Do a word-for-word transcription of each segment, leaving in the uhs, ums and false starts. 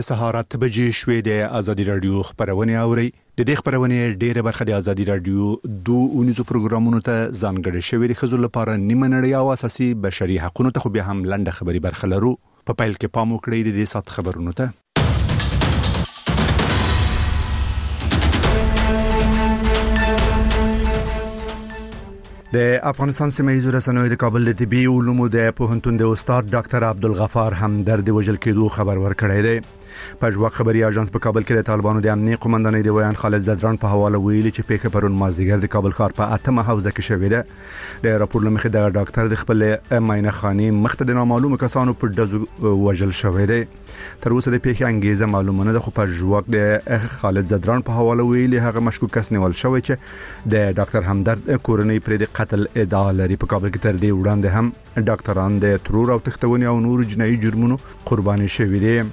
سهار اته بجې شوې د ازادي رادیو خبرونه اوري. د دې خبرونه ډیره برخه د ازادي رادیو دوه اونیزو پروګرامونو ته ځانګړې شوې د خزو لپاره نیمه نړۍ او اساسي بشري حقوقو ته خو به هم لنډه خبري برخه لرو. په پیل کې پام وکړئ د دې سات خبرونو ته. د افغانستان سیمه رسنوي د کابل د طبي علومو د پوهنتون د استاد ډاکټر عبدالغفار همدرد وجل کېدو خبر ورکړی دی. پژواک خبري اژانس په کابل کې د طالبانو د امنیت قومندانۍ د ویان خالد زدران په حواله ویلي چې پیښه پرون مازدیګر د کابل ښار په اتمه حوزه کې شوې ده. د راپور لمخې د ډاکټر د خپل معاینه خانه مخته د نامعلومه کسانو په دزو وجل شوې ده. تر اوسه د پیښې انګیزه معلومه نه ده، خو پژواک د خالد زدران په حواله ویلي هغه مشکوک کس نیول شوی چې د ډاکټر همدرد کورنۍ پر د قتل ادعا لري. په کابل کې تر دې وړاندې هم ډاکټران د ترور او تختونې او نور جنایي جرمونو قرباني شوي دي.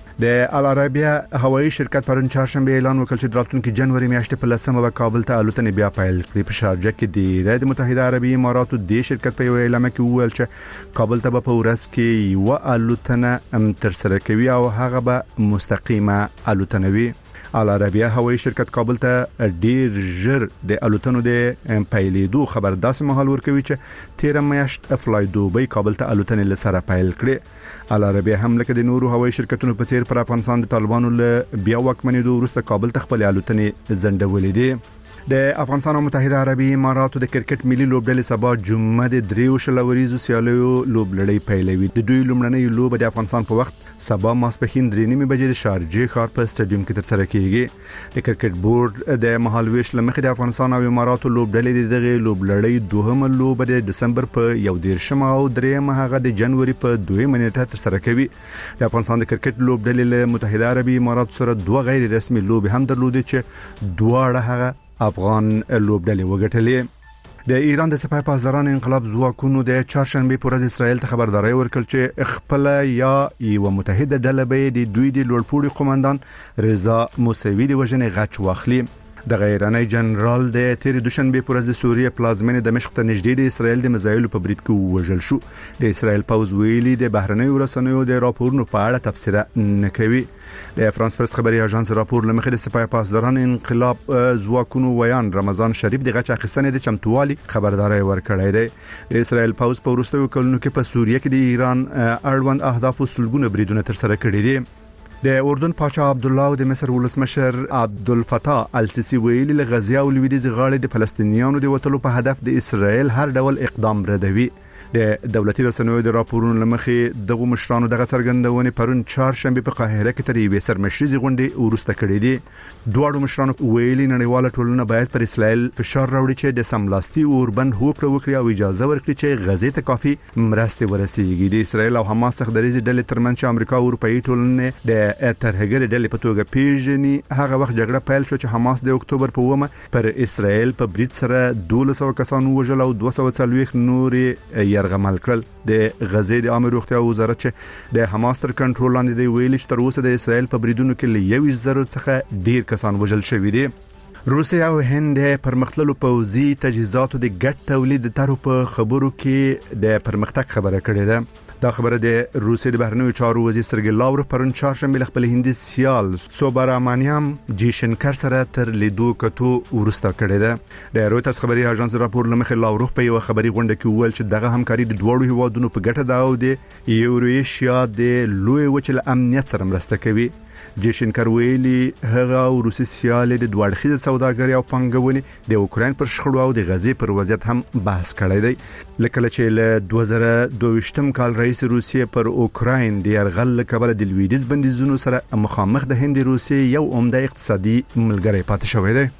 د العربیه هوایي شرکت پرون چهارشنبه اعلان وکړ چې د راتلونکي جنوري میاشتې په لسمه به کابل ته الوتنې بیا پیل کړي. په شارجه کې د ایالات متحده عربي اماراتو د شرکت په اعلان کې وویل چې کابل ته په ورځ کې یو الوتنه تر سره کوي او هغه به مستقیمه الوتنه وي. العربیه هوایي شرکت کابل ته ډیر ژر د الوتنو د پیلېدو خبر داسې مهال ورکوي چې تیر میاشت فلای دوبۍ کابل ته الوتنې لسره پیل کړي. العربیه هم لکه د نورو هوایي شرکتونو په څیر پر افغانستان د طالبانو له بیا واکمنېدو وروسته کابل ته خپل الوتنې زندولې دي. د افغانستان او متحده عربي اماراتو د کرکټ ملي لوبډلې سبا جمعه د دریو شلوریزو سیالیو لوبلړۍ پیلوي. د دوی لومړنۍ لوب د افغانستان په وخت سبا ماسپښین درې نیمې بجې د شارجه ښار په سټیډیوم کې تر سره کیږي. د کرکټ بورډ د مهالويش لمخې د افغانستان او اماراتو لوبډلې دغه لوبلړۍ دوهمه لوب د دسمبر په یو دیرشم او دریمه هغه د جنوري په دویمه نیټه تر سره کوي. د افغانستان د کرکټ لوبډلې له متحده عربي اماراتو سره دوه غیر رسمي لوب هم درلودي چې دواړه هغه افغان لوبډلې وګټلې. د ایران د سپاه پاسداران انقلاب ځواکونو د چهارشنبه پر ورځ اسرائیل ته خبرداري ورکړه چې خپل یا یو متحده ډله به د دوی د لوړپوړي قومندان رضا موسوي د وژنې غچ واخلي. د غیراني جنرال د تیر دوشنبه پر ورځ د سوریه پلازمینه دمشق ته نږدې د اسرائیل د میزایلو په برید کې وژل شو. د اسرائیل پوز ویلي د بهرنۍ ورسنوي د راپورونو په اړه تفسیر نه کوي. د فرانس پرس خبري اژانس راپور لمخې د سپاه پاسداران انقلاب ځواکونو ویان رمضان شریف د غچ اخیستنې د چمتووالي خبرداري ورکړی دی. د اسرائیل پوز په وروستیو کلونو کې په سوریه کې د ایران اړوند اهداف او سلګونه بریدونه تر سره کړي دي. د اردن پاچا عبد الله او د مصر ولسمشر عبدالفتاح السیسی ویلي له غزه او لویدیځ غاړې د فلسطینیانو د وټلو په هدف د اسرائیل هر ډول اقدام ردوي. د دولتي رسنیو د راپورونو لمخې دغه مشرانو دغه څرګندونې پرون چهارشنبه په قاهره کې تر یوې سرمشريزي غونډې ورسته کړې دي. دواړو مشرانو ویلي نړیواله ټولنه باید پر اسرائیل فشار راوړي چې د سملاستی اوربند هوکړه وکړي او اجازه ورکړي چې غزه ته کافي مرستې ورسیږي. د اسرائیل او حماس څخه د ریزي ډلې ترمنځ چې امریکا او اروپאי ټولنه د ترهګر ډلې په توګه پیژني هغه وخت جګړه پیل شو چې حماس د اکتوبر په اومه پر اسرائیل په برید سره دوه سوه کسان وژل او دوه سوه څلوېښت نورې يرغمل کړل. د غزې د عامه روغتیا وزارت چې د حماس تر کنټرول لاندې دی ویلي چې تر اوسه د اسرائیل په بریدونو کې له یو زرو څخه ډیر کسان وژل شوي دي. روسیا او هند پرمختللو پوځي تجهیزاتو د ګډ تولید طرحو په خبرو کې د پرمختګ خبره کړې ده. دا خبره د روسیې د بهرنیو چارو وزیر سرګی لاوروف پرون چهارشنبه خپل هندي سیال سوبرامانیام جیشنکر سره تر لیدو کتو ورسته کړې ده. د رویټرز خبري اژانس راپور لمخې لاوروف په یو خبري غونډه کې وویل چې دغه همکاري د دوړو هیوادونو په ګټه ده او د یورویشیا د لوی وچل امنیت سره مرسته کوي. جیشنکر ویلي هغه او روسي سیال د دوړخیزه سوداګري او پنګونې د اوکرين پر شخړو او د غزې پر وضعیت هم بحث کړی دی. لکه چې له دوه زره دوه کال رئیس روسیې پر اوکرين د يرغل کبل د لویدیز بندیزونو سره مخامخ د هند روسیې یو عمده اقتصادي ملګری پاتې شوی دی.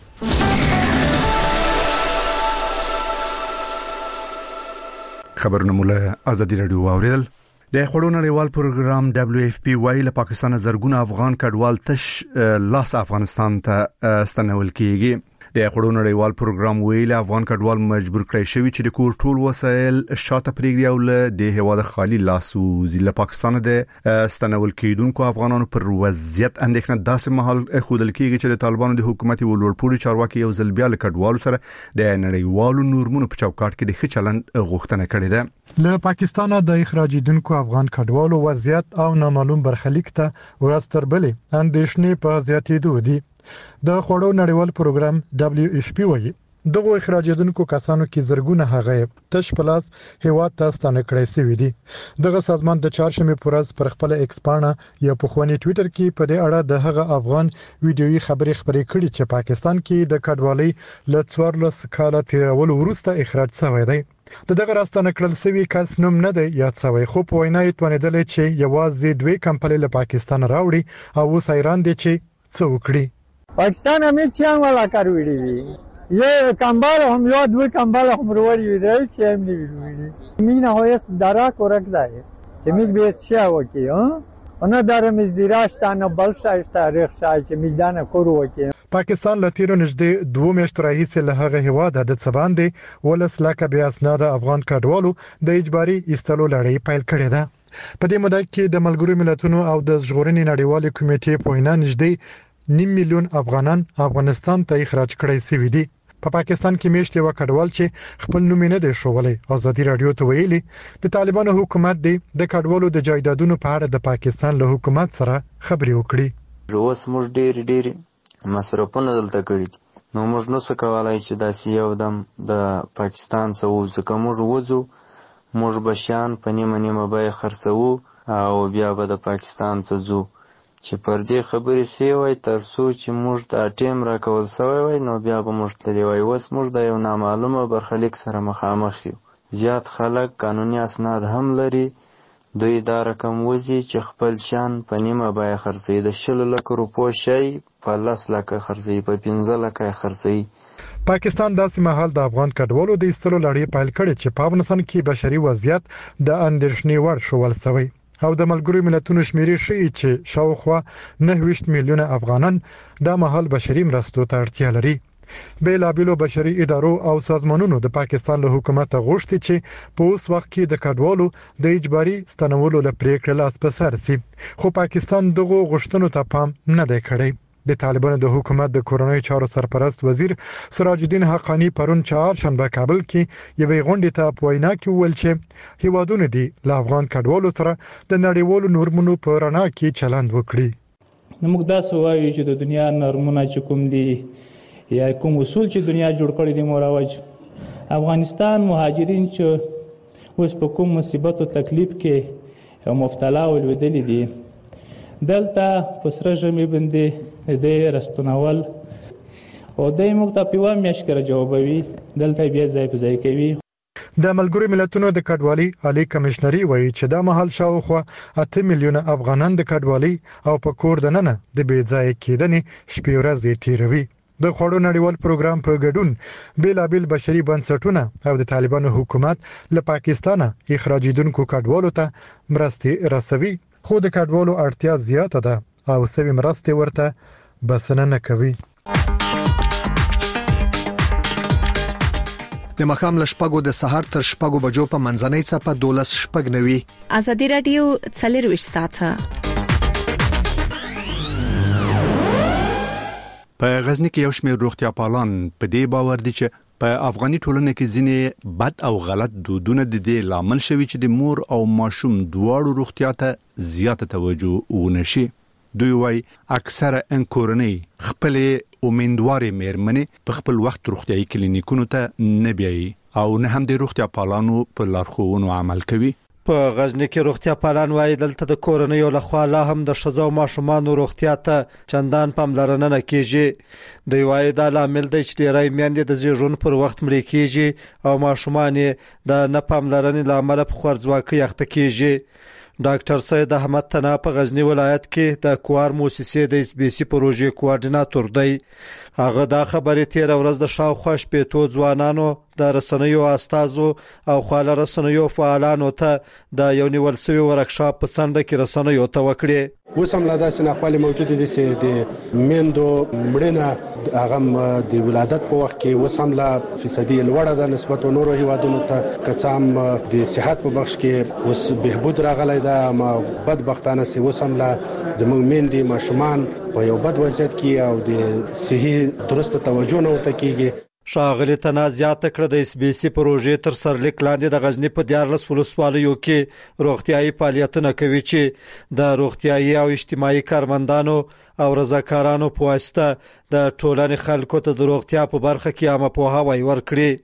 خبرونه مولا ازادي رادیو اوریدل. د خړو نړیوال پروګرام دبليو اف پی وايي له پاکستان زرګونه افغان کډوال تش لاس افغانستان ته ستنول کیږي. د خړو نړیوال پروګرام ویل افغان کډوال مجبور کړی شوی چې د کور ټول وسایل شاته پرېږدي او له د هواد خالی لاسو ځله پاکستان د ستنول کېدونکو افغانانو پر وضعیت اندېښنه داسې مهال خودل کېږي چې د طالبانو د حکومت ولورپوړي چارواکي یو ځل بیا له کډوالو سره د نړیوالو نورمونو په چوکاټ کې د ښه چلند غوښتنه کړې ده. له پاکستان د اخراجیدونکو افغان کډوالو وضعیت او نامعلوم برخلیک ته ورستربلې اندېښنې په زیاتېدو دي. د خړو نړیوال پروګرام دبليو ایف پی وايي دغه اخراجیدونکو کسانو کې زرګونه هغه تش پلاس هیواد ته ستانه کړی سوي دي. دغه سازمان د چهارشنبه پورز پر خپل ایکس پاڼه یا په خواني ټوئیټر کې په دې اړه د هغه افغان ویډیويي خبرې خبرې کړې چې پاکستان کې د کډوالۍ له څوارلس کاله تیرولو وروسته اخراج شوی دی. د دغه راستانه کړل سوي کس نوم نه دی یاد شوی، خو په وینا یې توانیدل چې یوازې دوی کمپنۍ له پاکستان راوړي او اوس حیران دي چې څه وکړي. پاکستان همیشه چیان والا کار ویډی یه کمبال هم یا دو کمبال هم روی ویدیوش هم نمی‌بینی. میگن هایست درا کرک داره. چه میگ بیست چه وکی ها؟ اونا دارم از دیراش تانا بالشایش تاریخ شای چه میگدانه کرو وکی. پاکستان لتیرو نږدې دوه میاشتو راهیسې له هغه هیواده د څباندې ولس لکه بیا اسناد افغان کډوالو د اجباري ایستلو لړۍ پیل کړې ده. په دې موده کې د ملګرو ملتونو او د ژغورنې نړیوالې کمیټې په وینا نږدې نیم میلیون افغانان افغانستان ته اخراج کړي سوي دي. په پا پاکستان کې میشته و کډوال چې خپل نوم نه دی شوولای. ازادي رادیو ته ویلي د طالبانو حکومت دی د کډوالو د جایدادونو په اړه د پاکستان له حکومت سره خبرې وکړي. اوس موږ ډېر ډېر مصرفونه دلته کړی نو موږ نو څه کولای چې داسې یو دم د پاکستان څخه ځکه موږ وځو موږ بشان په نیمه نیمه به خرڅو او بیا به د پاکستان څخه ځو چې پر دې خبرې سی وای تر څو چې موږ ته ټیم راکول سوی وای نو بیا به موږ تللی وای. اوس موږ د یو نامعلومه برخلیک سره مخامخ یو. زیات خلک قانوني اسناد هم لري، دوی دا رقم وزي چې خپل شان په نیمه بیه خرڅوي. د شلو لکو روپو شی په لس لکه خرڅوي، په پنځه لکه خرڅوي. پاکستان داسې مهال د افغان کډوالو د ایستلو لړۍ پیل کړې چې په افغانستان کې بشري وضعیت د اندېښنې وړ شول سوی او د ملګرو ملتونو شمیرې ښیي چې شاوخوا نهه ویشت میلیونه افغانان د مهال بشري مرستو ته اړتیا لري. بیلابیلو بشري ادارو او سازمانونو د پاکستان له حکومت غوښتي چې په اوس وخت کې د کډوالو د اجباري ستنولو لپاره پریکړه لاس په سر سي، خو پاکستان دغه غوښتنو ته پام نه دی کړی. د طالبانو د حکومت د کورونای چارو سرپرست وزیر سراج الدین حقانی پرون چهارشنبه کابل کې یوې غونډې ته په وینا کې وویل چې هیوادونه دي له افغان کډوالو سره د نړیوالو نورمونو په رڼا کې چلند وکړي. موږ دا سوایو چې د دنیا نورمونه چې کوم دي یا کوم اصول چې دنیا جوړ کړی دي مروج افغانستان مهاجرین چې اوس په کوم مصیبت او تکلیف کې مبتلا ولودل دي دلته په سره ژمي باندې د رستنول او د موږ ته په وامه شکر جوابوي دلته بیا ځای په ځای کوي. د ملګرو ملتونو د کډوالۍ عالی کمشنري وایي چې دا مهال شاوخوا اته میلیونه افغانان د کډوالۍ او په کور دننه د بې ځای کېدنې شپې ورځې تیروي. د خړو نړیوال پروګرام په ګډون بیلابل بشري بنسټونه او د طالبانو حکومت له پاکستانه اخراجیدونکو کډوالو ته مرستې رسوي، خو د کډوالو اړتیا زیاته ده او سوي مرستې ورته بسنه نه کوي. د مخام لشپګو د سحر تر شپګو بجو په منځنۍ څپه دولس شپګ نوي. ازادي رادیو څلرويشت ساعته په غزنی کې یو شمېر روغتیا پالان په دې باور دي چې په افغاني ټولنه کې ځینې بد او غلط دودونه د دې لامل شوي چې د مور او ماشوم دواړو روغتیا ته زیاته توجه ونشي. دوی وايي اکثره انکورنۍ خپل امیندوارې مېرمنې په خپل وخت روغتيایي کلینیکونو ته نه بیایي او نه هم د روغتیا پالانو په لارښوونو عمل کوي. په غزنی کې روغتیا پالان وايي دلته د کورنۍ لخوا لا هم د ښځو او ماشومانو روغتیا ته چندان پاملرنه نه کیږي. دوی وايي دا لامل دی چې ډېری میندې د زیږون پر وخت مړې کیږي او ماشومان د نه پاملرنې لامل په خورځواکۍ اخته کیږي. ډاکټر سید احمد تنا په غزنی ولایت کې د کوار موسسې د اس بي سي پروژې کوارډیناتور دی. هغه دا خبرې تیر ورځ د شاوخوا شپېتو ځوانانو د رسنیو استازو او خواله رسنیو فعالانو ته د یو نیول سوي ورکشاپ په څنډه کې رسنیو ته وکړي. اوس هم لا داسې ناخوالې موجودې دي چې د میندو مړینه هغه د ولادت په وخت کې اوس هم لا فیصدي لوړه ده نسبت نورو هیوادونو ته، که څه هم د صحت په بخش کې اوس بهبود راغلی ده، ما بدبختانه سي اوس هم لا زموږ میندې ماشومان په یو بد وضعیت کې او د صحي درسته توجه نه ورته کیږي. ښاغلي تنازعات کړ د اس بي سي پروژې تر سرلیک لاندې د غزنی په دیارلس ولسوالیو کې روغتيایي فعالیتونه کوي چې د روغتيایي او اجتماعي کارمندانو او رضاکارانو په واسطه د ټولنې خلکو ته د روغتیا په برخه کې عامه پوهاوی ورکړي.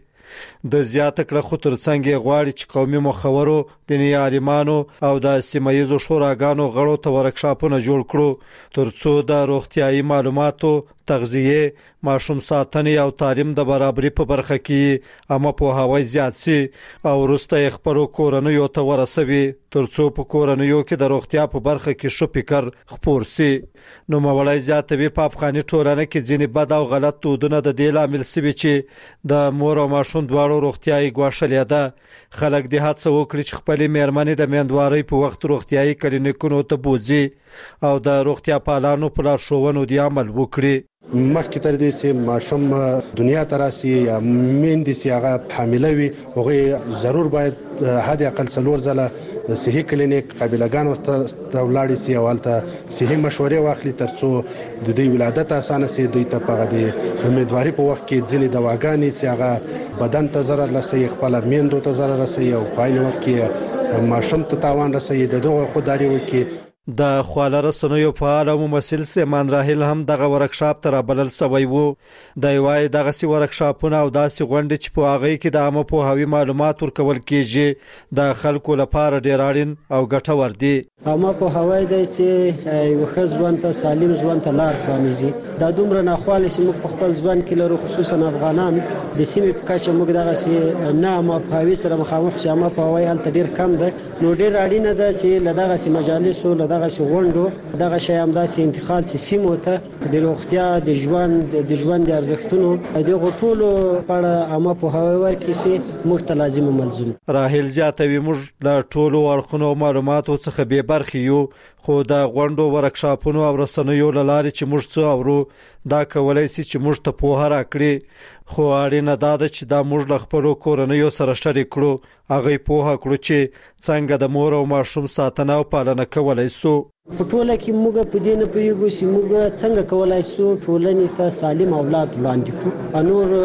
د زیات کړه خو تر څنګه غواړي چې قومي مخورو دیني عالمانو او د سیمایي شوراګانو غړو ته ورکشاپونه جوړ کړو ترڅو د روغتيایي معلوماتو، تغذیه، ماشوم ساتنې او تعلیم د برابرۍ په برخه کې عامه پوهاوی زیات سي او وروسته خپل کورنیو ته ورسوي ترڅو په کورنیو کې د روغتیا په برخه کې ښه فکر خپور سي. نو مولای زیاتوي په افغاني ټولنه کې ځینې بد او غلط دودونه د دې لامل سوي چې د مور او ماشوم دواړو روغتيایي ګواښلې ده. خلک د هڅه وکړي چې خپل میرمنې د میندوارۍ په وخت روغتيایي کلینیکونو ته بوځي او د روغتیا پالانو په لارښوونو دی عمل وکړي. مخکې تر دې چې ماشوم دنیا ته راسي یا میندې چې هغه حامله وي هغه ضرور باید حد اقل څلور ځله صحي کلینیک قابلګانو ته ولاړ شي او هلته صحي مشورې واخلي ترڅو د دې ولادت اسانه شي. دوی ته په د امیدواري په وخت کې ځینې دواګانې چې هغه بدن ته ضرر رسوي، خپل میندو ته ضرر رسوي او په عین وخت کې ماشوم ته تاوان رسوي، د دغه خودداري وکړي. د خواله رسنیو فعال او ممثل سیمان راهیل هم دغه ورکشاپ ته رابلل سوی وو. د یوای دغه سی ورکشاپونه او داسې غونډې چې په هغه کې د عامه پوهاوي معلومات ورکول کیږي د خلکو لپاره ډیر اړین او ګټور دي. عامه پوهاوی د چې یو خزوان ته سالم ژوند ته لار پرانیزي. دا دومره ناخواله چې موږ په خپل ځوان کې لرو، خصوصا افغانان د سیمې په کچه موږ دغه سي نه عامه پوهاوي سره مخامخ شي. عامه پوهاوی هلته ډیر کم ده، نو ډیر اړینه ده چې لدغه سي مجالسو دغه غونډو دغه شی هم داسې انتقال سیمو ته د روغتیا د ژوند د ژوند ارزښتونو د غټولو په عامه پوهاوی ورکړي چې موږ ته لازم ملزم. راهیل زیاتوي موږ له ټولو اړخونو معلوماتو څخه به برخې یو، خو د غونډو ورکشاپونو او رسنیو لارې چې موږ څه اورو دا کولای شي چې موږ ته پوهه راکړي. خو اړینه ده چې دا موږ له خپل کورنیو سره شریک کړو، هغه پوهه کړو چې څنګه د مور او ماشوم ساتنه او پالنه کولای شو. په ټوله کې موږ په دې نه پوهیږو چې موږ څنګه کولای شو ټولنې ته سالم اولاد وړاندې کړو. نور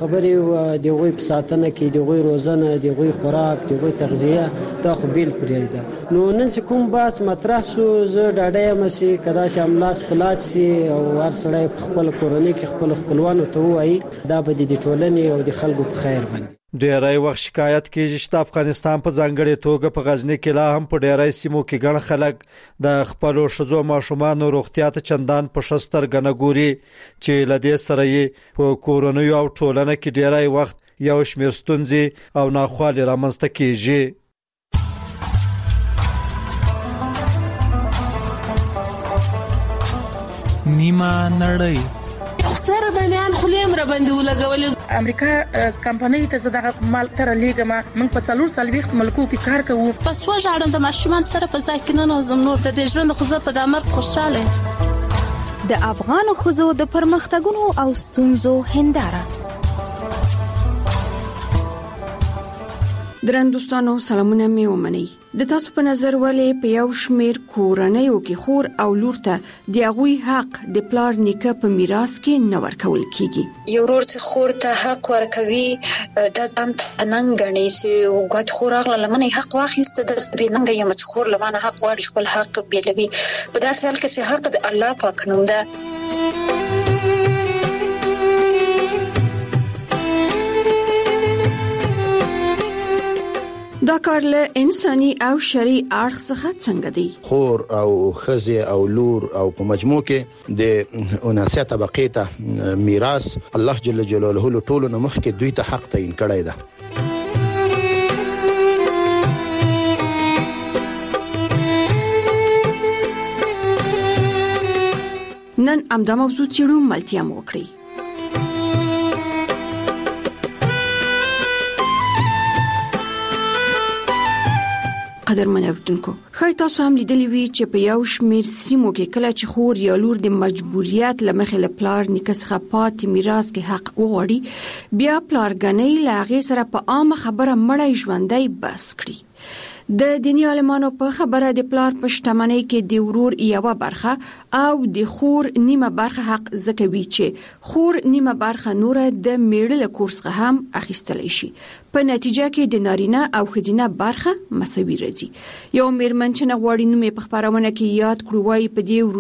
خبرې د غوي په ساتنه کې د غوي روزنه، د غوي خوراک، د غوي تغذیه دا خو بیل پرې ده. نو نن چې کوم باس مطرح شو زه ډاډه یم چې کدا چې املاس پلاس او هر سړی خپل کورنۍ کې خپل خپلوانو ته وایي دا به د ټولنې او د خلکو په خیر باندې. ډیری وخت شکایت کیږي چې افغانستان په ځانګړي توګه په غزنی کې لا هم په ډیری سیمو کې ګڼ خلک د خپل شذو ماشومان روغتیا ته چندان په شستر غنه ګوري چې لدې سره یې په کورونو او ټولنه کې ډیری وخت یو شمېر ستونزې او ناخوالې رامنځته کیږي. نیمه نړۍ سره د میان خلیم را باندې ولګولې. امریکا کمپنۍ ته زداغه مال تر لیګما موږ په څلور سالويخت ملکو کې کار کوو. پس وژاړم د ماشومان سره په ځای کې نه نوزم نور د ژوند خو زه په د امر خوشاله. د افغان خزو د پرمختګونو او ستونزو هنداره. درندوستانو سلامونه می ومني. د تاسو په نظر ولې په یو شمیر کورنیو کې خور او لور ته د هغوی حق د پلار نیکه په میراث کې نه ورکول کیږي؟ یو ورور چې خور ته حق ورکوي د ځان تننګ غني چې وګت خور اغله لمنه حق واخیسته د سپیننګ یم چې خور لمنه حق واړي خپل حق بیلوي. په داسې حال کې چې حق د الله پاک نوم ده. دا کار له انساني او شرعي اړخ څخه څنګه دی؟ خور او خزه او لور او په مجموع کې د اناسه طبقه ته میراث الله جل جلاله له ټولو نه مخکې دوی ته حق تعین کړی ده. نن امدا موضوع چیرو ملتیا مو کړی. قدرمن اوردونکو خای تاسو هم لیدلی وی چې په یو شمیر سیمو کې کله چې خور یا لور د مجبوریت لمخې له پلار نیکه څخه پاتې میراث کې حق وغواړي بیا پلارګنۍ له هغې سره په عامه خبره مړی ژوندی بس کړي. د دینی عالمانو په خبره د پلار په شتمنۍ کې د ورور یوه برخه او د خور نیمه برخه حق زکوي چې خور نیمه برخه نور د میړه له کور څخه هم اخیستلی شي. په نتیجه کې د نارینه او ښځینه برخه مساوي راځي. یو میرمن چې نه غواړي نوم یې په خپرونه کې یاد کړو وایي په دې